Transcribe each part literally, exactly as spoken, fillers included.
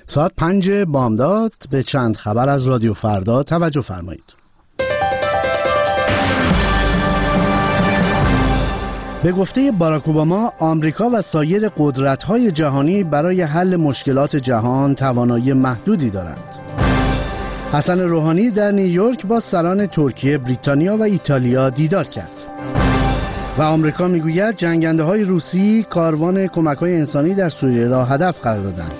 ساعت پنج بامداد به چند خبر از رادیو فردا توجه فرمایید. به گفته باراک اوباما، آمریکا و سایر قدرت‌های جهانی برای حل مشکلات جهان توانایی محدودی دارند. حسن روحانی در نیویورک با سران ترکیه، بریتانیا و ایتالیا دیدار کرد. و آمریکا میگوید جنگنده‌های روسی کاروان کمک‌های انسانی در سوریه را هدف قرار دادند.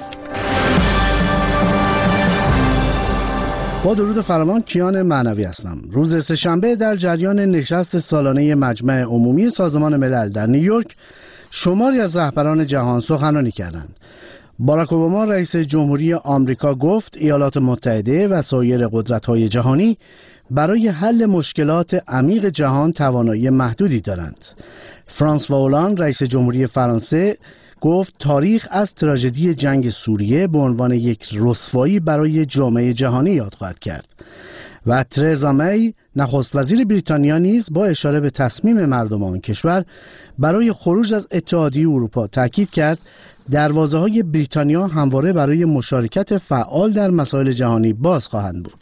با درود فراوان، کیان معنوی هستم. روز سه‌شنبه در جریان نشست سالانه مجمع عمومی سازمان ملل در نیویورک شماری از رهبران جهان سخنرانی کردند. باراک اوباما رئیس جمهوری آمریکا گفت ایالات متحده و سایر قدرت‌های جهانی برای حل مشکلات عمیق جهان توانایی محدودی دارند. فرانسوا هولند رئیس جمهوری فرانسه گفت تاریخ از تراژدی جنگ سوریه به عنوان یک رسوایی برای جامعه جهانی یاد خواهد کرد. و ترزا می نخست وزیر بریتانیا نیز با اشاره به تصمیم مردم آن کشور برای خروج از اتحادیه اروپا تاکید کرد دروازه‌های بریتانیا همواره برای مشارکت فعال در مسائل جهانی باز خواهند بود.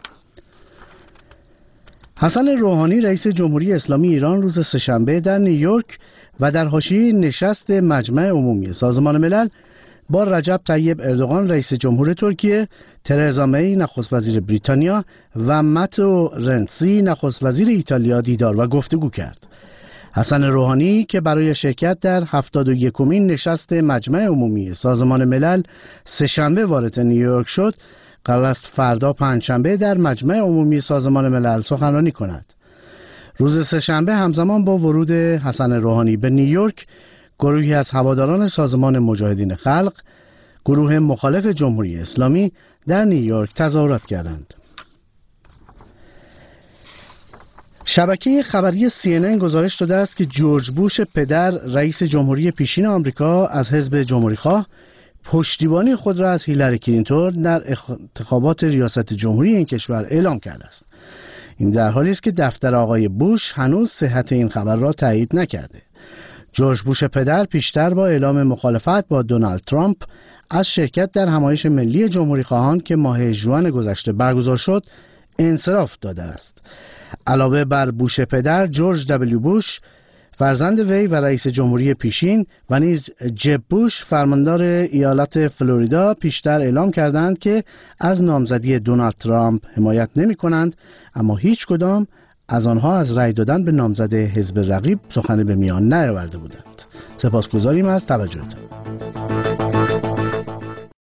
حسن روحانی رئیس جمهوری اسلامی ایران روز سه‌شنبه در نیویورک و در حاشیه نشست مجمع عمومی سازمان ملل با رجب طیب اردوغان رئیس جمهور ترکیه، ترزا می نخست وزیر بریتانیا و ماتئو رنسی نخست وزیر ایتالیا دیدار و گفتگو کرد. حسن روحانی که برای شرکت در هفتاد و یکمین نشست مجمع عمومی سازمان ملل سه‌شنبه وارد نیویورک شد، قرار است فردا پنجشنبه در مجمع عمومی سازمان ملل سخنرانی کند. روز سه‌شنبه همزمان با ورود حسن روحانی به نیویورک، گروهی از هواداران سازمان مجاهدین خلق، گروه مخالف جمهوری اسلامی در نیویورک تظاهرات کردند. شبکه خبری سی ان ان گزارش داده است که جورج بوش پدر رئیس جمهوری پیشین آمریکا از حزب جمهوری‌خواه پشتیبانی خود را از هیلاری کلینتون در انتخابات ریاست جمهوری این کشور اعلام کرده است. این در حالی است که دفتر آقای بوش هنوز صحت این خبر را تایید نکرده. جورج بوش پدر پیشتر با اعلام مخالفت با دونالد ترامپ از شرکت در همایش ملی جمهوری‌خواهان که ماه ژوئن گذشته برگزار شد انصراف داده است. علاوه بر بوش پدر، جورج دبلیو بوش فرزند وی و رئیس جمهوری پیشین و نیز جب بوش فرماندار ایالت فلوریدا پیشتر اعلام کردند که از نامزدی دونالد ترامپ حمایت نمی کنند، اما هیچ کدام از آنها از رأی دادن به نامزد حزب رقیب سخنی به میان نیاورده بودند. سپاسگزاریم از توجهتان.